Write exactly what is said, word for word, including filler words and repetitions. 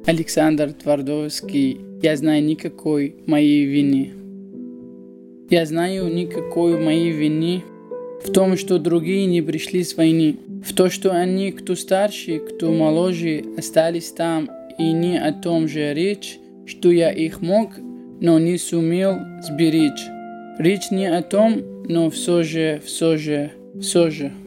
Александр Твардовский. Я знаю никакой моей вины. Я знаю никакой моей вины в том, что другие не пришли с войны, в то, что они, кто старше, кто моложе, остались там, и не о том же речь, что я их мог, но не сумел сберечь. Речь не о том, но все же, все же, все же.